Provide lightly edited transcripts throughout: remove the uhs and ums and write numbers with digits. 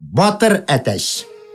Батыр әтәш.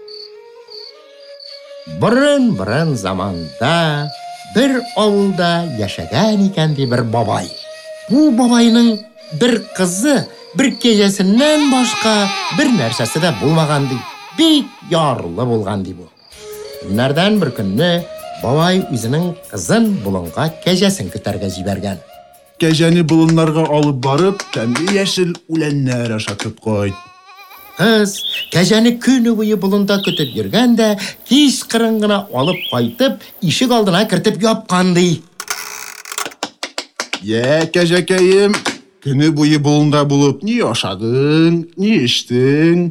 Бұрын заманда бір ауылда яшәгән икән ди бір бабай. Бу бабайның бір қызы, бір кежесіннән башка бір нәрсәсе дә булмаган ди. Бик ярлы булган ди бу. Нәрдән бір көнне бабай үзенең кызын болынга кежесен көтәргә җибәргән. Кәҗәне болынларга алып барып, тәмле яшел үләннәр ашатып кайт. Кыз кәҗәне көне буе болында көтеп йөргән дә, кич кырын гына алып кайтып, ишек алдына кертеп япкан ди. Я, кәҗәкәем, көне буе болында булып, ни ашадың, ни эчтең?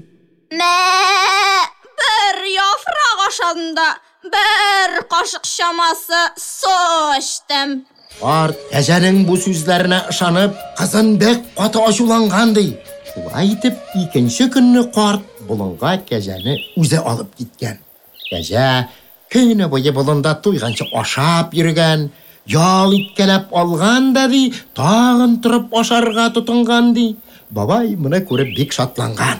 Bir яфрак ашадым да, bir кашык чамасы су эчтем. Карт кәҗәнең бу сүзләренә ышанып, кызын бик каты ачуланган ди. Шулай итеп, икенче көнне карт болынга кәҗәне үзе алып киткән. Кәҗә көне буе болында туйганчы ашап йөргән, ял иткәләп алган да ди, тагын торып ашарга тотынган ди. Бабай моны күреп бик шатланган.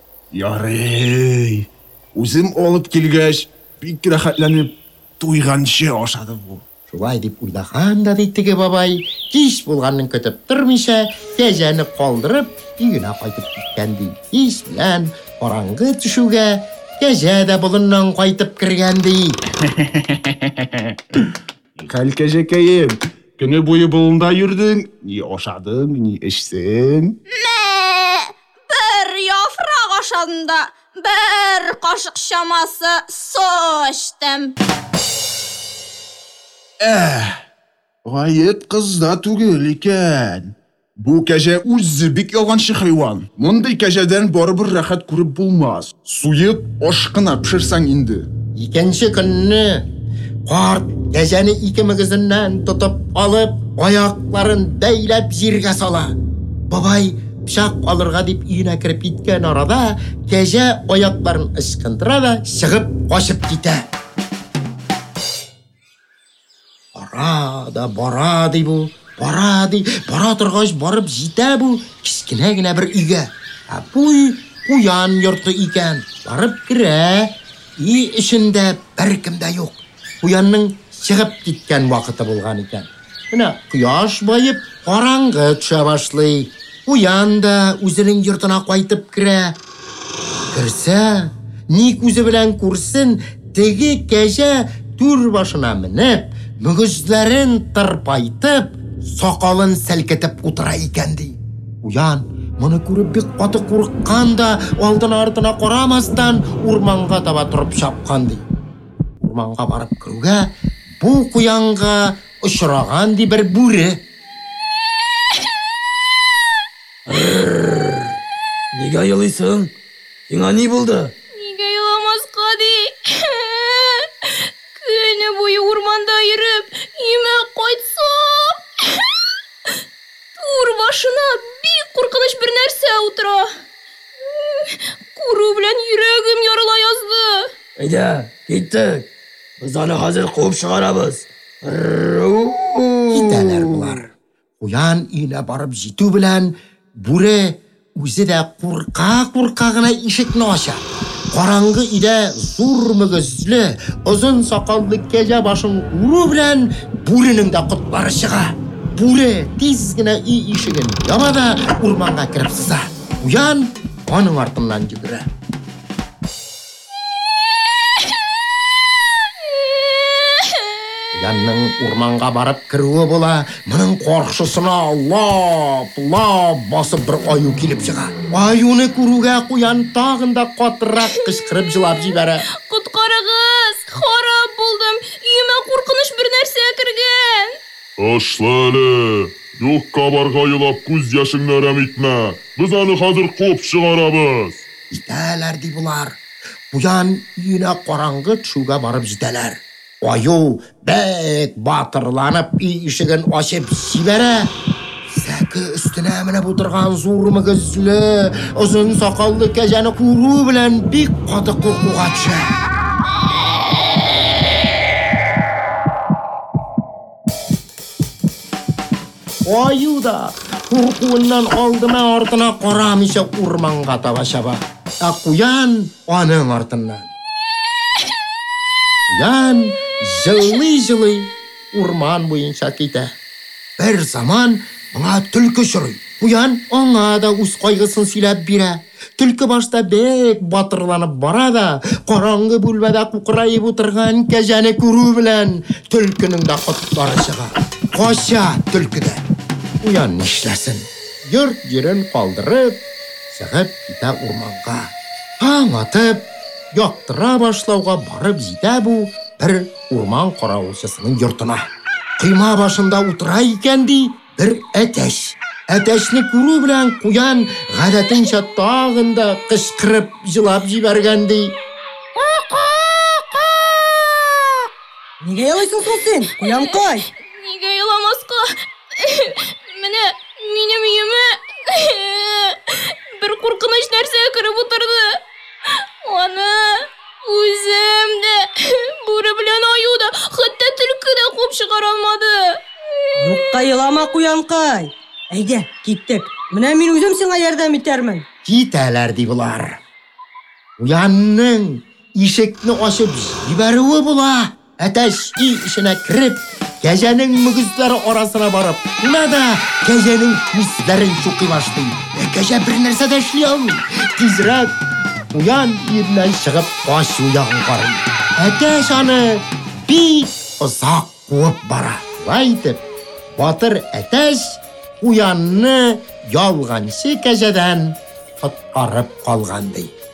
Ярый. Үзем алып килгәч, бик рәхәтләнеп туйганчы ашады бу. Шулай дип уйлаган да ди теге бабай, кич булганын көтеп тормыйча, кәҗәне калдырып, өенә кайтып киткән ди. Кич белән караңгы төшүгә, кәҗә дә болыннан кайтып кергән ди. Хәл кәҗәкәем, көне буе болында йөрдең, ни ашадың, ни эчтең? Bir яфрак ашадым да, bir кашык чамасы су эчтем. Гаеп кызда түгел икән. Бу кәҗә үзе бик ялганчы хайван. Мондый кәҗәдән барыбер рәхәт күреп булмас. Суеп, ашкына пешерсәң инде. Икенче көнне карт кәҗәне ике мөгезеннән тотып алып, аякларын бәйләп җиргә сала. Бабай пычак алырга дип өенә кирип киткән арада, кәҗә аякларын ычкындыра да чыгып качып китә. Бара ди бу, бара торгач барып җитә бу кичкенә генә бер өйгә. Бу куян йорты икән. Барып керә, өй эчендә беркем дә юк. Куянның чыгып киткән вакыты булган икән. Менә кояш баеп, караңгы төшә башлый. Куян да үзенең йортына кайтып керә. Керсә, ни күзе белән күрсен, теге кәҗә түр башына менеп, мөгезләрен тырпайтып, сакалын селкетеп утыра икән ди. Куян моны күреп бик каты курыккан да, алдына-артына карамастан урманга таба турып чапкан ди. Урманга барып керүгә, бу куянга очраган ди бер бүре. Нигә елыйсың? Сиңа ни булды? Нигә еламаска ди? Көне буе урманда йөреп, өемә кайтсам, тур башына бик куркыныч бер нәрсә утыра. Күрү белән йөрәгем ярыла язды. Әйдә, киттек. Без аны хәзер куып чыгарабыз. Китәләр булар. Куян өенә барып җитү белән, бүре үзе дә курка гына ишекне ача. Караңгы өйдә зур мөгезле, озын сакаллы кәҗә башын күрү белән, бүренең дә котлары чыга. Бүре тиз генә өй ишеген яба да урманга кирип сыза. Куян аның артыннан йөгерә. Куянның урманга барып керүе була, моның каршысына лап басып бер аю килеп чыга. Аюны күрүгә Куян тагын да катырак кычкырып җылап җибәрә. Коткарыгыз, харап булдым. Өемә куркыныч бер нәрсә кергән. Ашла әле. Юкка барга елап күз яшыңны әрәм итмә. Без аны хәзер куып чыгарабыз. Җитәләр ди булар. Куян өенә караңгы төшүгә барып җитәләр. Аю бәк батырланып өй ишеген ачып җибәрә. Сәке өстенә менеп утырган зур мөгезле, озын сакаллы кәҗәне күрү белән бик каты куркуга төшә. Аю да куркуыннан алдына-артына карамыйча урманга таба чаба. Куян аның артыннан. Куян жылый-жылый урман буенча китә. Бер заман аңа төлке чорый. Куян аңа да үз кайгысын сөйләп бирә. Төлке башта бек батырланып бара да, караңгы бүлмәдә кукрайып утырган кәҗәне күрү белән төлкенең дә котлары чыга. Кача төлкедән. Куян нишләсен? Йорт җирен калдырып, чыгып китә урманга. Таң атып, яктыра башлауга барып җитә бу бер урман каравылчысының йортына. Кыйма башында утыра икән ди бер әтәч. Әтәчне күрү белән Куян гадәтенчә тагын да кычкырып җылап җибәргән ди. Нигә елайсың соң син, Куянкай? Нигә еламаска? Менә минем өемә бер куркыныч нәрсә кереп утырды. Аны үзем дә, бүре белән аю да, хәтта төлке дә куып чыгара алмады. Юкка елама, Куянкай. Әйдә, киттек. Менә мин үзем сиңа ярдәм итәрмен. Китәләр ди булар. Куянның ишекне ачып җибәрүе була. Әтәч ишенә кереп, кәҗәнең мөгезләре арасына барып, уна да кәҗәнең күзләрен чукый башлый. Кәҗә бер нәрсә дә эшли алмый. Тизрәк Куян иреннән чыгып качу ягын карый. Әтәч аны бик озак куып бара. Шулай итеп, батыр әтәч Куянны ялганчы кәҗәдән коткарып калган ди.